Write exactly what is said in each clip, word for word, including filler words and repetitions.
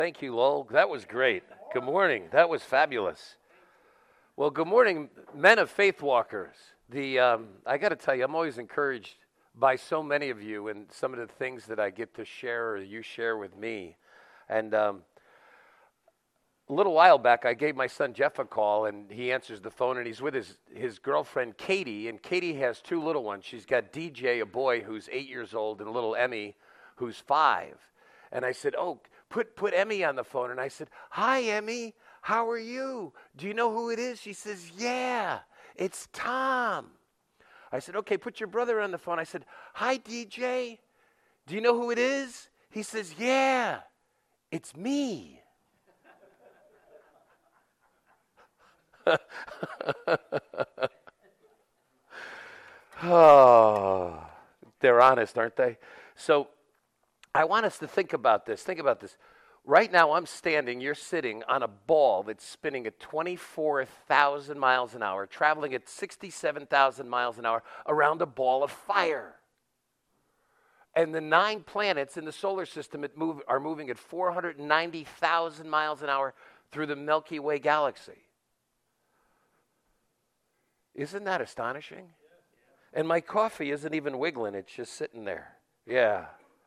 Thank you, Lowell. That was great. Good morning. That was fabulous. Well, good morning, men of faith walkers. The um, I got to tell you, I'm always encouraged by so many of you and some of the things that I get to share or you share with me. And um, a little while back, I gave my son Jeff a call, and he answers the phone, and he's with his, his girlfriend, Katie. And Katie has two little ones. She's got D J, a boy who's eight years old, and little Emmy, who's five. And I said, oh, put, put Emmy on the phone. And I said, hi, Emmy. How are you? Do you know who it is? She says, yeah, it's Tom. I said, okay, put your brother on the phone. I said, hi, D J. Do you know who it is? He says, yeah, it's me. Oh, they're honest, aren't they? So I want us to think about this. Think about this. Right now, I'm standing, you're sitting on a ball that's spinning at twenty-four thousand miles an hour, traveling at sixty-seven thousand miles an hour around a ball of fire. And the nine planets in the solar system at move, are moving at four hundred ninety thousand miles an hour through the Milky Way galaxy. Isn't that astonishing? And my coffee isn't even wiggling, it's just sitting there. Yeah.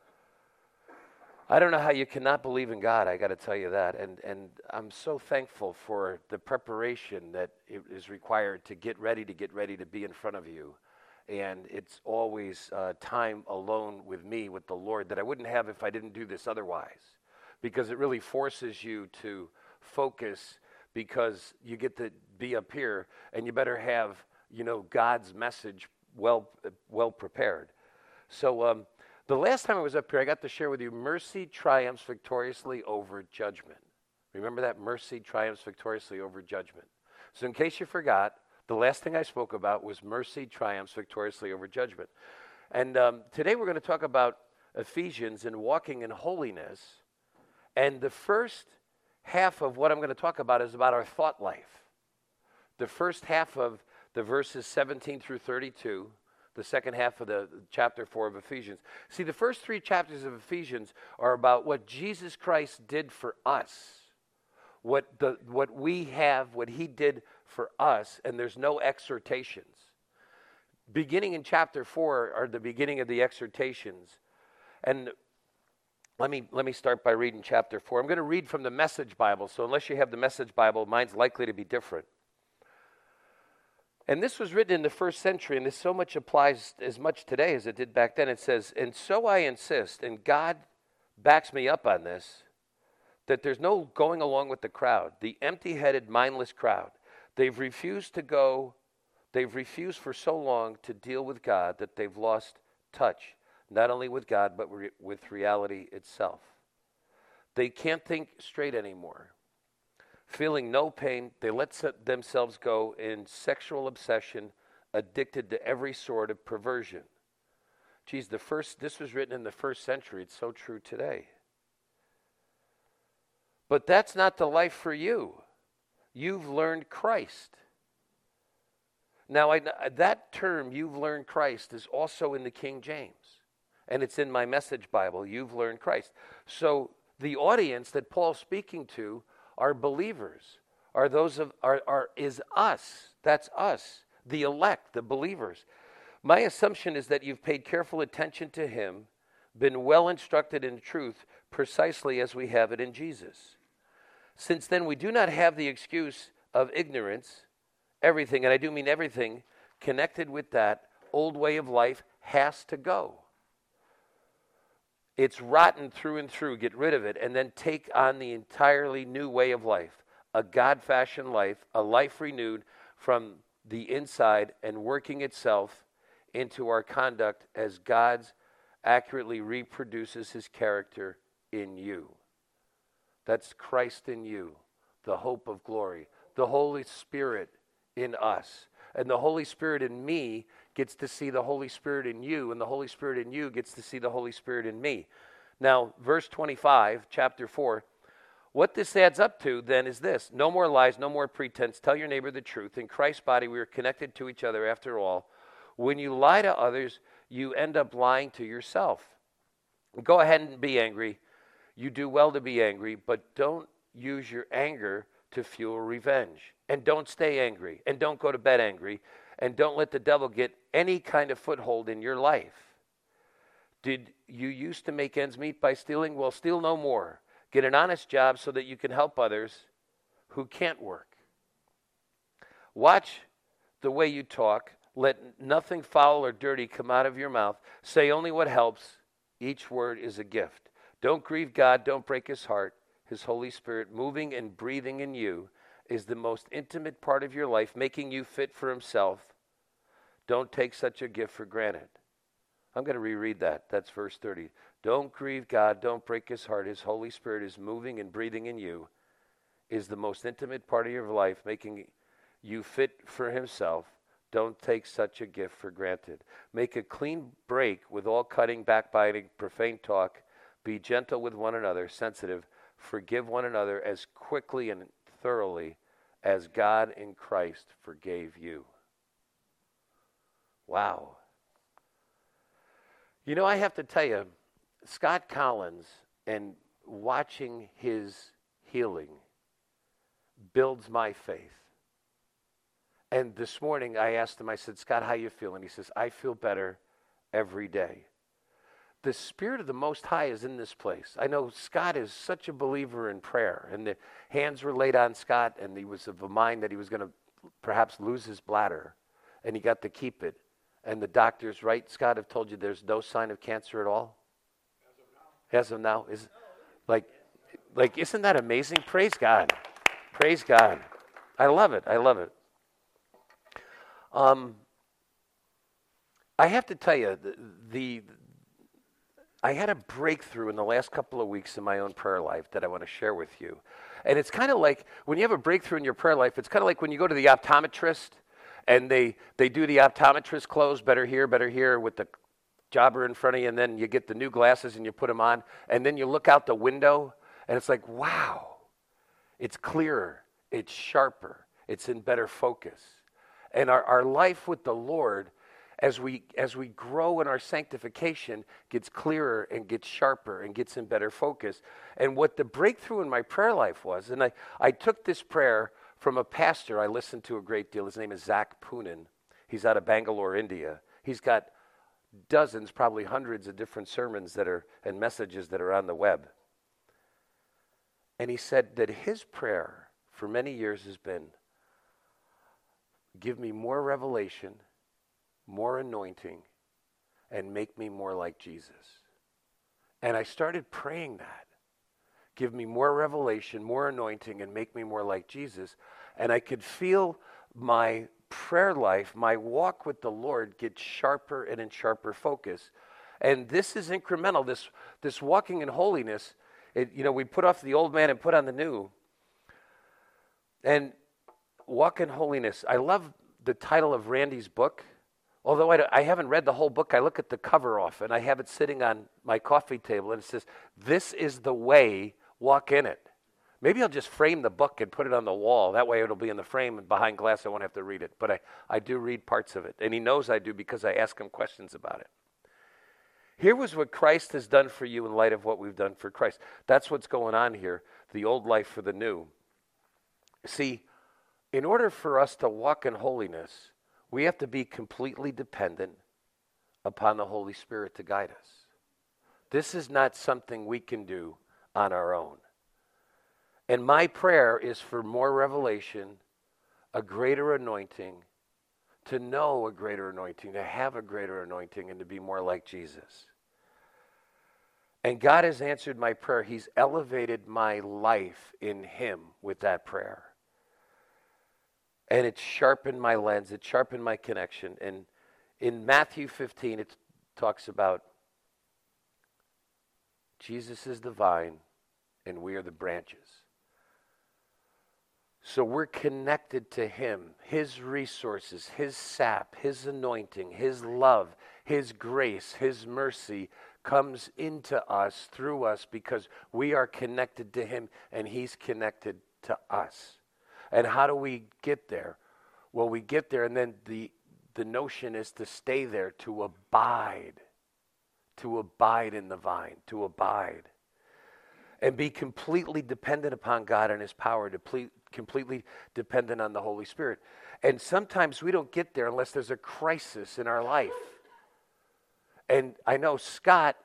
I don't know how you cannot believe in God, I got to tell you that. And and I'm so thankful for the preparation that is required to get ready, to get ready to be in front of you. And it's always uh, time alone with me, with the Lord, that I wouldn't have if I didn't do this otherwise. Because it really forces you to focus, because you get to be up here and you better have, you know, God's message well well prepared. So um, the last time I was up here, I got to share with you, mercy triumphs victoriously over judgment. Remember that? Mercy triumphs victoriously over judgment. So in case you forgot, the last thing I spoke about was mercy triumphs victoriously over judgment. And um, today we're going to talk about Ephesians and walking in holiness. And the first half of what I'm going to talk about is about our thought life. The first half of the verses seventeen through thirty-two, the second half of the chapter four of Ephesians. See, the first three chapters of Ephesians are about what Jesus Christ did for us, what the what we have, what he did for us, and there's no exhortations. Beginning in chapter four are the beginning of the exhortations. And let me let me start by reading chapter four. I'm going to read from the Message Bible, so unless you have the Message Bible, mine's likely to be different. And this was written in the first century, and this so much applies as much today as it did back then. It says, and so I insist, and God backs me up on this, that there's no going along with the crowd, the empty-headed, mindless crowd. They've refused to go, they've refused for so long to deal with God that they've lost touch, not only with God, but re- with reality itself. They can't think straight anymore. Feeling no pain, they let se- themselves go in sexual obsession, addicted to every sort of perversion. Geez, the first, this was written in the first century. It's so true today. But that's not the life for you. You've learned Christ. Now, I, that term, you've learned Christ, is also in the King James. And it's in my Message Bible, you've learned Christ. So the audience that Paul's speaking to are believers, are those of, are, are is us. That's us, the elect, the believers. My assumption is that you've paid careful attention to him, been well instructed in truth, precisely as we have it in Jesus. Since then, we do not have the excuse of ignorance. Everything, and I do mean everything, connected with that old way of life has to go. It's rotten through and through. Get rid of it and then take on the entirely new way of life, a God-fashioned life, a life renewed from the inside and working itself into our conduct as God accurately reproduces his character in you. That's Christ in you, the hope of glory, the Holy Spirit in us. And the Holy Spirit in me gets to see the Holy Spirit in you, and the Holy Spirit in you gets to see the Holy Spirit in me. Now, verse twenty-five, chapter four, what this adds up to then is this: no more lies, no more pretense. Tell your neighbor the truth. In Christ's body, we are connected to each other after all. When you lie to others, you end up lying to yourself. Go ahead and be angry. You do well to be angry, but don't use your anger to fuel revenge. And don't stay angry. And don't go to bed angry. And don't let the devil get any kind of foothold in your life. Did you used to make ends meet by stealing? Well, steal no more. Get an honest job so that you can help others who can't work. Watch the way you talk. Let nothing foul or dirty come out of your mouth. Say only what helps. Each word is a gift. Don't grieve God. Don't break his heart. His Holy Spirit moving and breathing in you is the most intimate part of your life, making you fit for himself. Don't take such a gift for granted. I'm going to reread that. That's verse thirty. Don't grieve God. Don't break his heart. His Holy Spirit is moving and breathing in you, is the most intimate part of your life, making you fit for himself. Don't take such a gift for granted. Make a clean break with all cutting, backbiting, profane talk. Be gentle with one another, sensitive. Forgive one another as quickly and thoroughly as God in Christ forgave you. Wow. You know, I have to tell you, Scott Collins and watching his healing builds my faith. And this morning I asked him, I said, Scott, how you feeling? He says, I feel better every day. The Spirit of the Most High is in this place. I know Scott is such a believer in prayer, and the hands were laid on Scott, and he was of a mind that he was going to perhaps lose his bladder, and he got to keep it. And the doctors, right, Scott, have told you there's no sign of cancer at all? As of now? As of now? Is, like, like, isn't that amazing? Praise God. Praise God. I love it. I love it. Um, I have to tell you, the, the I had a breakthrough in the last couple of weeks in my own prayer life that I want to share with you. And it's kind of like, when you have a breakthrough in your prayer life, it's kind of like when you go to the optometrist, and they, they do the optometrist close, better here, better here, with the jobber in front of you, and then you get the new glasses and you put them on, and then you look out the window, and it's like, wow, it's clearer, it's sharper, it's in better focus. And our, our life with the Lord, as we as we grow in our sanctification, gets clearer and gets sharper and gets in better focus. And what the breakthrough in my prayer life was, and I, I took this prayer from a pastor I listened to a great deal. His name is Zach Poonen. He's out of Bangalore, India. He's got dozens, probably hundreds of different sermons that are and messages that are on the web. And he said that his prayer for many years has been, give me more revelation, more anointing, and make me more like Jesus. And I started praying that. Give me more revelation, more anointing, and make me more like Jesus. And I could feel my prayer life, my walk with the Lord get sharper and in sharper focus. And this is incremental, this, this walking in holiness. It, you know, we put off the old man and put on the new. And walk in holiness. I love the title of Randy's book. Although I, I haven't read the whole book, I look at the cover off, and I have it sitting on my coffee table, and it says, this is the way, walk in it. Maybe I'll just frame the book and put it on the wall. That way it'll be in the frame and behind glass. I won't have to read it. But I, I do read parts of it, and he knows I do because I ask him questions about it. Here was what Christ has done for you in light of what we've done for Christ. That's what's going on here, the old life for the new. See, in order for us to walk in holiness, we have to be completely dependent upon the Holy Spirit to guide us. This is not something we can do on our own. And my prayer is for more revelation, a greater anointing, to know a greater anointing, to have a greater anointing, and to be more like Jesus. And God has answered my prayer. He's elevated my life in him with that prayer. And it sharpened my lens. It sharpened my connection. And in Matthew fifteen, it talks about Jesus is the vine and we are the branches. So we're connected to him, his resources, his sap, his anointing, his love, his grace, his mercy comes into us, through us, because we are connected to him and he's connected to us. And how do we get there? Well, we get there, and then the the notion is to stay there, to abide, to abide in the vine, to abide. and be completely dependent upon God and his power, to ple- completely dependent on the Holy Spirit. And sometimes we don't get there unless there's a crisis in our life. And I know Scott,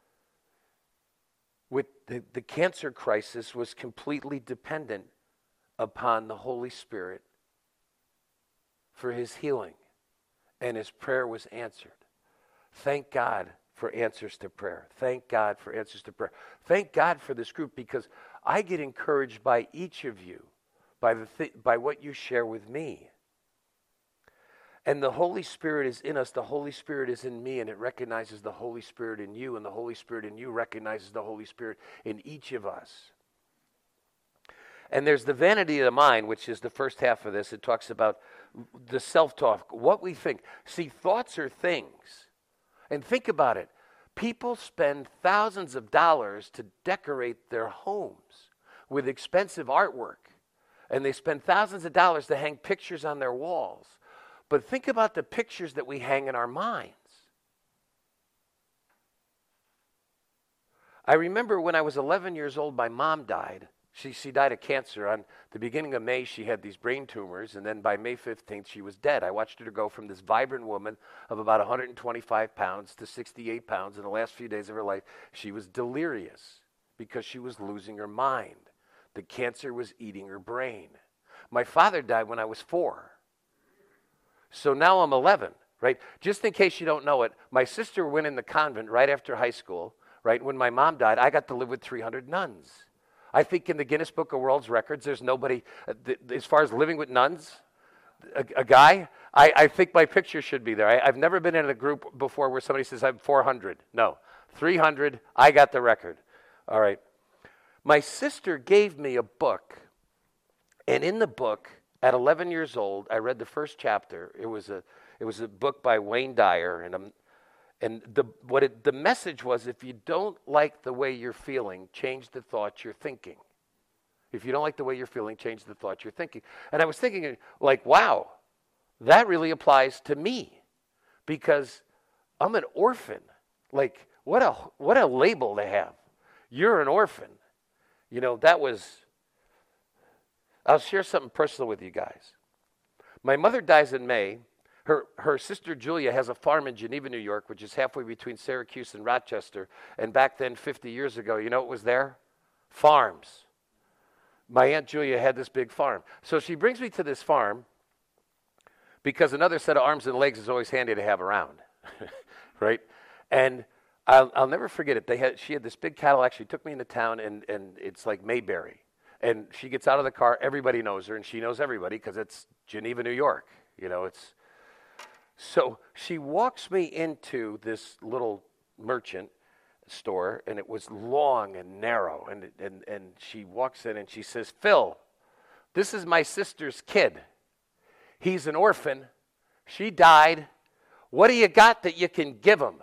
with the, the cancer crisis, was completely dependent upon the Holy Spirit for his healing. And his prayer was answered. Thank God for answers to prayer. Thank God for answers to prayer. Thank God for this group, because I get encouraged by each of you, by the th- by what you share with me. And the Holy Spirit is in us. The Holy Spirit is in me, and it recognizes the Holy Spirit in you, and the Holy Spirit in you recognizes the Holy Spirit in each of us. And there's the vanity of the mind, which is the first half of this. It talks about the self-talk, what we think. See, thoughts are things. And think about it. People spend thousands of dollars to decorate their homes with expensive artwork. And they spend thousands of dollars to hang pictures on their walls. But think about the pictures that we hang in our minds. I remember when I was eleven years old, my mom died. She, she died of cancer. On the beginning of May, she had these brain tumors, and then by May fifteenth, she was dead. I watched her go from this vibrant woman of about one hundred twenty-five pounds to sixty-eight pounds. In the last few days of her life, she was delirious because she was losing her mind. The cancer was eating her brain. My father died when I was four. So now I'm eleven, right? Just in case you don't know it, my sister went in the convent right after high school, right? When my mom died, I got to live with three hundred nuns. I think in the Guinness Book of World Records, there's nobody, uh, th- as far as living with nuns, a, a guy, I, I think my picture should be there. I, I've never been in a group before where somebody says I'm four hundred. No, three hundred, I got the record. All right. My sister gave me a book, and in the book, at eleven years old, I read the first chapter. It was a, it was a book by Wayne Dyer, and I'm, And the what it, the message was, if you don't like the way you're feeling, change the thought you're thinking. If you don't like the way you're feeling, change the thought you're thinking. And I was thinking, like, wow, that really applies to me, because I'm an orphan. Like, what a what a label to have. You're an orphan. You know, that was, I'll share something personal with you guys. My mother dies in May. Her her sister Julia has a farm in Geneva, New York, which is halfway between Syracuse and Rochester. And back then, fifty years ago, you know what was there? Farms. My Aunt Julia had this big farm. So she brings me to this farm because another set of arms and legs is always handy to have around, right? And I'll, I'll never forget it. They had She had this big Cadillac. She took me into town, and, and it's like Mayberry. And she gets out of the car. Everybody knows her, and she knows everybody because it's Geneva, New York. You know, it's... So she walks me into this little merchant store, and it was long and narrow. And, and, and she walks in, and she says, Phil, this is my sister's kid. He's an orphan. She died. What do you got that you can give him?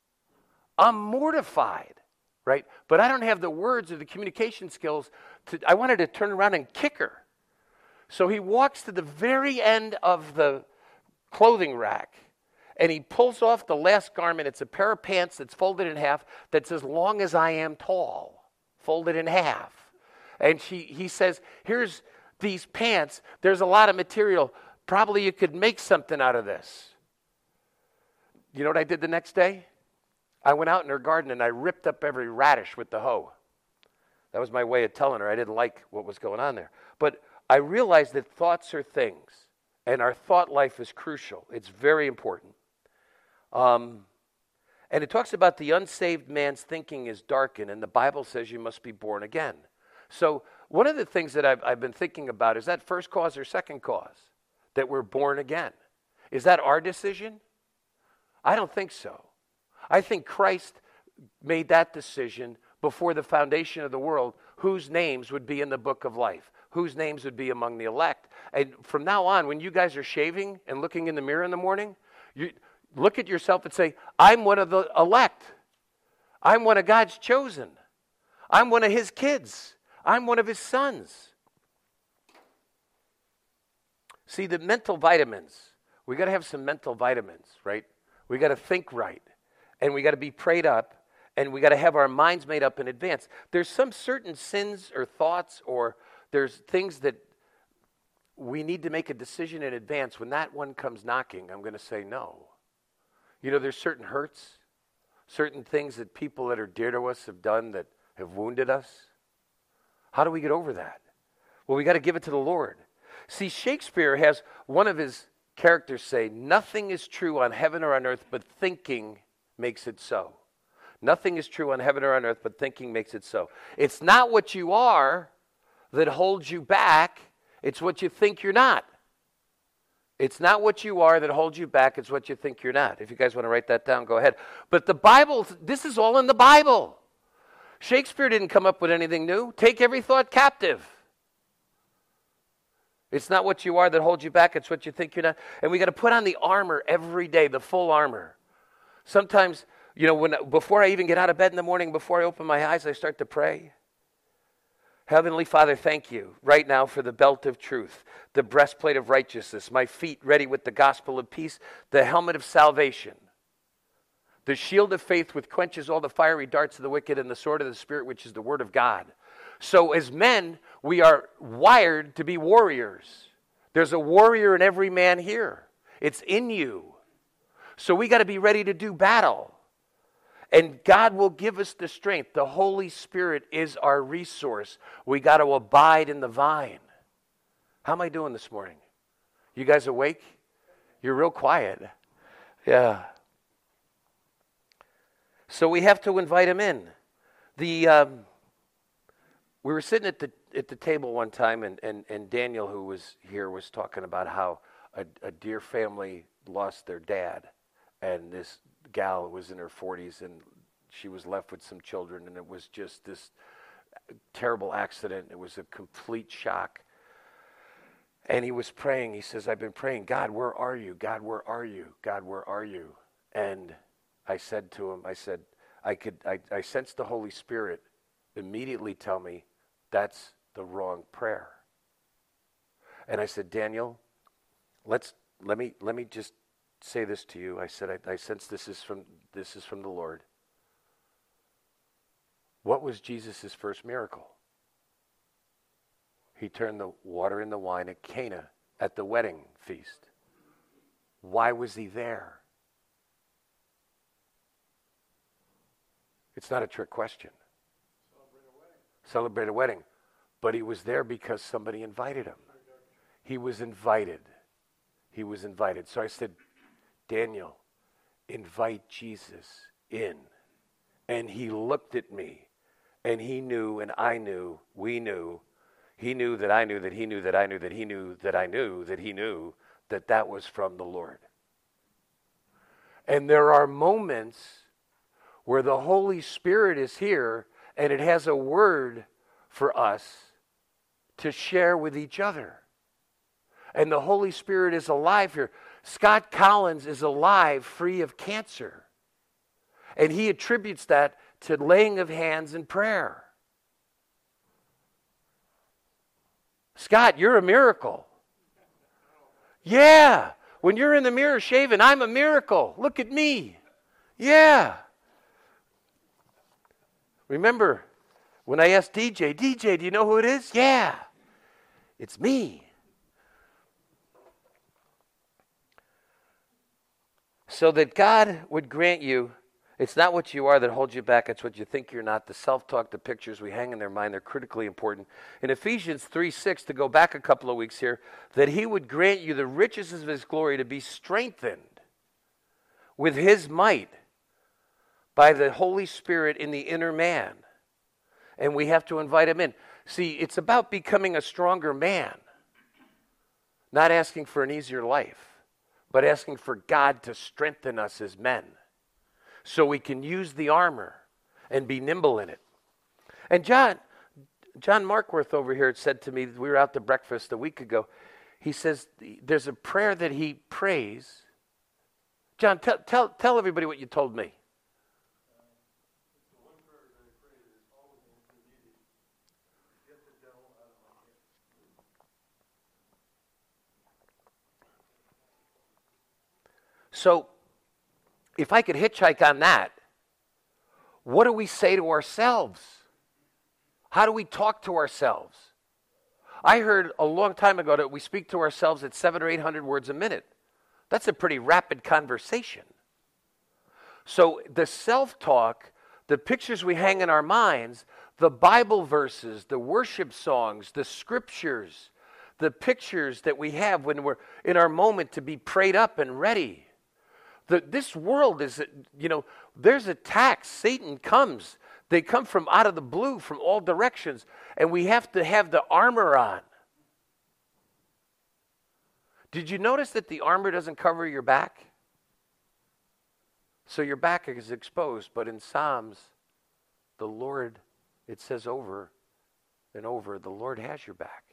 I'm mortified, right? But I don't have the words or the communication skills. To, I wanted to turn around and kick her. So he walks to the very end of the clothing rack, and he pulls off the last garment. It's a pair of pants that's folded in half, that's as long as I am tall, folded in half. And she, he says, here's these pants. There's a lot of material. Probably you could make something out of this. You know what I did the next day? I went out in her garden, and I ripped up every radish with the hoe. That was my way of telling her I didn't like what was going on there. But I realized that thoughts are things. And our thought life is crucial. It's very important. Um, and it talks about the unsaved man's thinking is darkened, and the Bible says you must be born again. So one of the things that I've, I've been thinking about, is that first cause or second cause, that we're born again? Is that our decision? I don't think so. I think Christ made that decision before the foundation of the world, whose names would be in the book of life, whose names would be among the elect. And from now on, when you guys are shaving and looking in the mirror in the morning, you look at yourself and say, I'm one of the elect. I'm one of God's chosen. I'm one of his kids. I'm one of his sons. See, the mental vitamins, we got to have some mental vitamins, right? We got to think right, and we got to be prayed up, and we got to have our minds made up in advance. There's some certain sins or thoughts, or there's things that we need to make a decision in advance. When that one comes knocking, I'm going to say no. You know, there's certain hurts, certain things that people that are dear to us have done that have wounded us. How do we get over that? Well, we got to give it to the Lord. See, Shakespeare has one of his characters say, nothing is true on heaven or on earth, but thinking makes it so. Nothing is true on heaven or on earth, but thinking makes it so. It's not what you are that holds you back. It's what you think you're not. It's not what you are that holds you back. It's what you think you're not. If you guys want to write that down, go ahead. But the Bible, this is all in the Bible. Shakespeare didn't come up with anything new. Take every thought captive. It's not what you are that holds you back. It's what you think you're not. And we got to put on the armor every day, the full armor. Sometimes, you know, when before I even get out of bed in the morning, before I open my eyes, I start to pray. Heavenly Father, thank you right now for the belt of truth, the breastplate of righteousness, my feet ready with the gospel of peace, the helmet of salvation, the shield of faith which quenches all the fiery darts of the wicked, and the sword of the Spirit, which is the word of God. So as men, we are wired to be warriors. There's a warrior in every man here. It's in you. So we got to be ready to do battle. And God will give us the strength. The Holy Spirit is our resource. We got to abide in the vine. How am I doing this morning? You guys awake? You're real quiet. Yeah. So we have to invite him in. The um, we were sitting at the at the table one time, and, and, and Daniel, who was here, was talking about how a, a dear family lost their dad, and this gal was in her forties, and she was left with some children, and it was just this terrible accident. It was a complete shock. And he was praying. He says, I've been praying, God, where are you? God, where are you? God, where are you? And I said to him, I said, I could, I, I sensed the Holy Spirit immediately tell me that's the wrong prayer. And I said, Daniel, let's let me let me just say this to you. I said, I, I sense this is from this is from the Lord. What was Jesus' first miracle? He turned the water into wine at Cana at the wedding feast. Why was he there? It's not a trick question. Celebrate a wedding. Celebrate a wedding. But he was there because somebody invited him. He was invited. He was invited. So I said, Daniel, invite Jesus in. And he looked at me, and he knew, and I knew, we knew, he knew that I knew that he knew that I knew that he knew that I knew that he knew that that was from the Lord. And there are moments where the Holy Spirit is here, and it has a word for us to share with each other. And the Holy Spirit is alive here. Scott Collins is alive, free of cancer. And he attributes that to laying of hands and prayer. Scott, you're a miracle. Yeah. When you're in the mirror shaving, I'm a miracle. Look at me. Yeah. Remember when I asked D J, D J, do you know who it is? Yeah. It's me. So that God would grant you, it's not what you are that holds you back, it's what you think you're not. The self-talk, the pictures we hang in their mind, they're critically important. In Ephesians three six, to go back a couple of weeks here, that he would grant you the riches of his glory to be strengthened with his might by the Holy Spirit in the inner man. And we have to invite him in. See, it's about becoming a stronger man, not asking for an easier life, but asking for God to strengthen us as men so we can use the armor and be nimble in it. And John, John Markworth over here said to me, we were out to breakfast a week ago, he says there's a prayer that he prays. John, tell, tell, tell everybody what you told me. So, if I could hitchhike on that, what do we say to ourselves? How do we talk to ourselves? I heard a long time ago that we speak to ourselves at seven or eight hundred words a minute. That's a pretty rapid conversation. So the self-talk, the pictures we hang in our minds, the Bible verses, the worship songs, the scriptures, the pictures that we have when we're in our moment to be prayed up and ready. The, this world is, you know, there's attacks. Satan comes. They come from out of the blue, from all directions, and we have to have the armor on. Did you notice that the armor doesn't cover your back? So your back is exposed, but in Psalms, the Lord, it says over and over, the Lord has your back.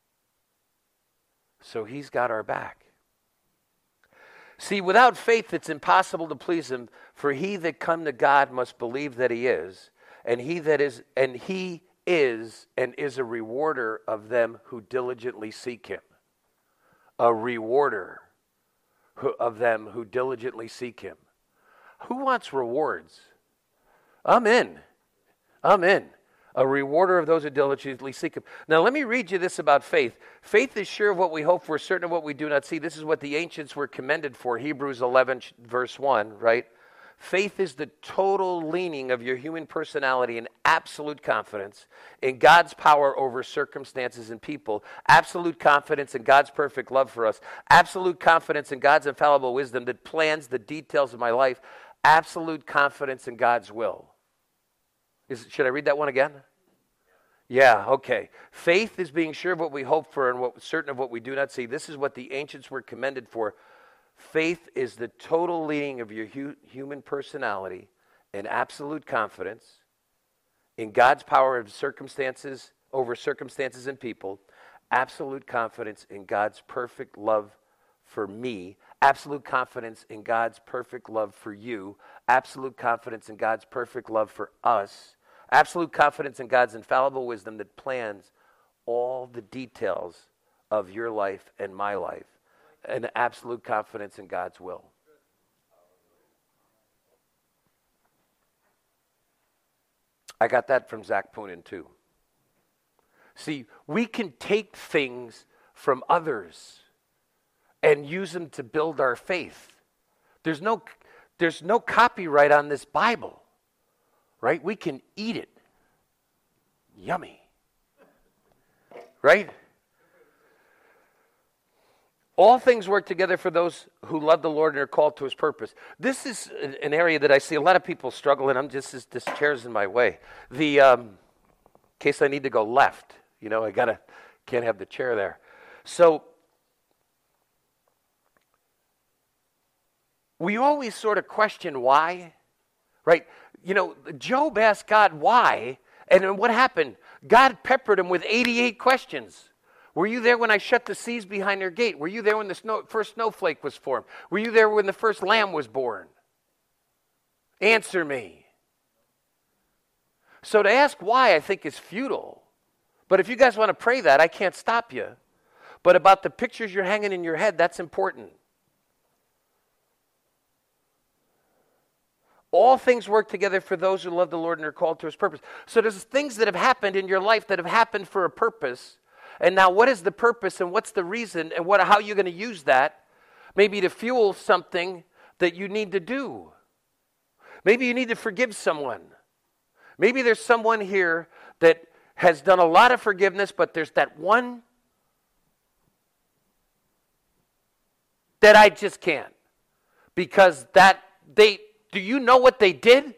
So he's got our back. See, without faith, it's impossible to please him, for he that come to God must believe that he is, and he that is, and he is, and is a rewarder of them who diligently seek him. A rewarder who, of them who diligently seek him. Who wants rewards? I'm in. I'm in. A rewarder of those who diligently seek him. Now let me read you this about faith. Faith is sure of what we hope for, certain of what we do not see. This is what the ancients were commended for. Hebrews eleven verse one, right? Faith is the total leaning of your human personality and absolute confidence in God's power over circumstances and people, absolute confidence in God's perfect love for us, absolute confidence in God's infallible wisdom that plans the details of my life, absolute confidence in God's will. Is, should I read that one again? Yeah, okay. Faith is being sure of what we hope for and what, certain of what we do not see. This is what the ancients were commended for. Faith is the total leaning of your hu- human personality and absolute confidence in God's power of circumstances over circumstances and people, absolute confidence in God's perfect love for me, absolute confidence in God's perfect love for you, absolute confidence in God's perfect love for us, absolute confidence in God's infallible wisdom that plans all the details of your life and my life, and absolute confidence in God's will. I got that from Zach Poonen too. See, we can take things from others and use them to build our faith. There's no, there's no copyright on this Bible, right? We can eat it. Yummy. Right? All things work together for those who love the Lord and are called to his purpose. This is an area that I see a lot of people struggle in. I'm just, this, this chair's in my way. The, um, in case I need to go left, you know, I gotta, can't have the chair there. So, we always sort of question why, right? You know, Job asked God why, and then what happened? God peppered him with eighty-eight questions. Were you there when I shut the seas behind their gate? Were you there when the snow, first snowflake was formed? Were you there when the first lamb was born? Answer me. So to ask why, I think, is futile. But if you guys want to pray that, I can't stop you. But about the pictures you're hanging in your head, that's important. All things work together for those who love the Lord and are called to his purpose. So there's things that have happened in your life that have happened for a purpose. And now what is the purpose and what's the reason and what, how are you going to use that? Maybe to fuel something that you need to do. Maybe you need to forgive someone. Maybe there's someone here that has done a lot of forgiveness, but there's that one that I just can't. Because that they, do you know what they did?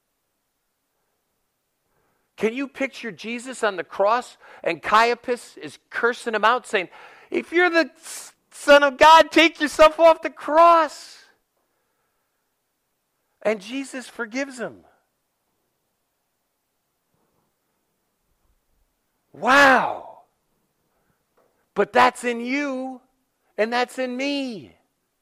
Can you picture Jesus on the cross and Caiaphas is cursing him out saying, if you're the Son of God, take yourself off the cross. And Jesus forgives him. Wow. But that's in you and that's in me.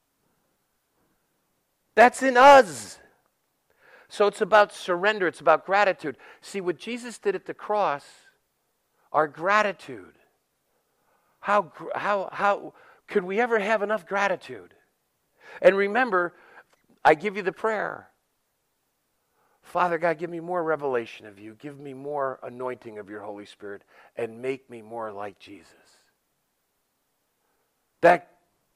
That's in us. So it's about surrender. It's about gratitude. See, what Jesus did at the cross, our gratitude. How, how, how could we ever have enough gratitude? And remember, I give you the prayer. Father God, give me more revelation of you. Give me more anointing of your Holy Spirit and make me more like Jesus. That,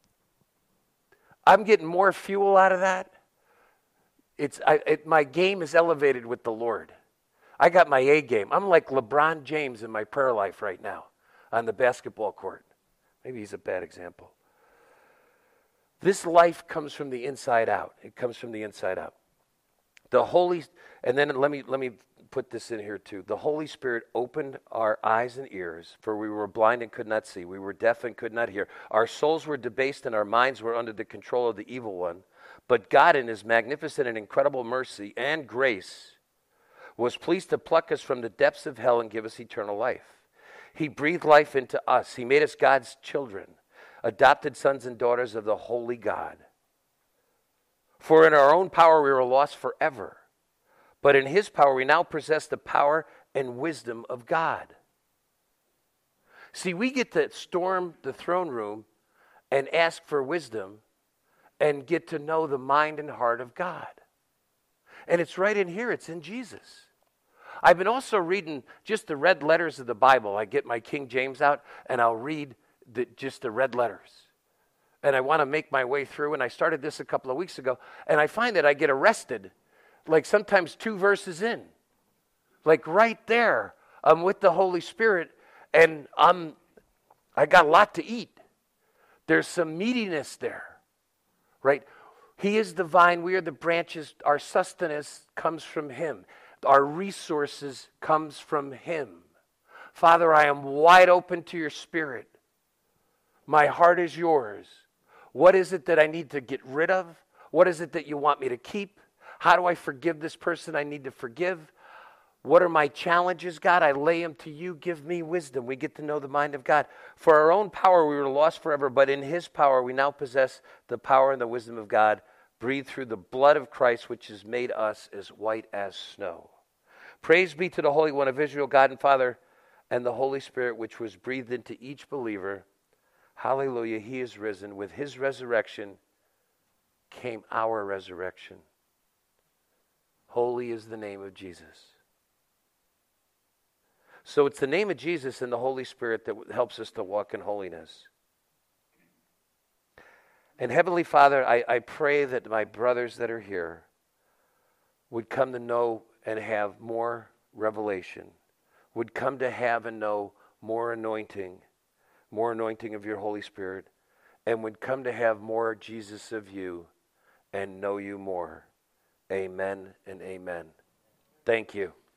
I'm getting more fuel out of that. It's I, it, my game is elevated with the Lord. I got my A game. I'm like LeBron James in my prayer life right now on the basketball court. Maybe he's a bad example. This life comes from the inside out. It comes from the inside out. The Holy, and then let me let me put this in here too. The Holy Spirit opened our eyes and ears, for we were blind and could not see. We were deaf and could not hear. Our souls were debased and our minds were under the control of the evil one. But God, in his magnificent and incredible mercy and grace, was pleased to pluck us from the depths of hell and give us eternal life. He breathed life into us. He made us God's children, adopted sons and daughters of the holy God. For in our own power we were lost forever, but in his power we now possess the power and wisdom of God. See, we get to storm the throne room and ask for wisdom and get to know the mind and heart of God. And it's right in here. It's in Jesus. I've been also reading just the red letters of the Bible. I get my King James out and I'll read the, just the red letters. And I want to make my way through. And I started this a couple of weeks ago. And I find that I get arrested, like sometimes two verses in. Like right there, I'm with the Holy Spirit. And I'm, I got a lot to eat. There's some meatiness there. Right? He is the vine, we are the branches. Our sustenance comes from him. Our resources comes from him. Father, I am wide open to your Spirit. My heart is yours. What is it that I need to get rid of? What is it that you want me to keep? How do I forgive this person I need to forgive? What are my challenges, God? I lay them to you. Give me wisdom. We get to know the mind of God. For our own power, we were lost forever, but in his power, we now possess the power and the wisdom of God, breathed through the blood of Christ, which has made us as white as snow. Praise be to the Holy One of Israel, God and Father, and the Holy Spirit, which was breathed into each believer. Hallelujah, he is risen. With his resurrection came our resurrection. Holy is the name of Jesus. So it's the name of Jesus and the Holy Spirit that helps us to walk in holiness. And Heavenly Father, I, I pray that my brothers that are here would come to know and have more revelation, would come to have and know more anointing, more anointing of your Holy Spirit, and would come to have more Jesus of you and know you more. Amen and amen. Thank you.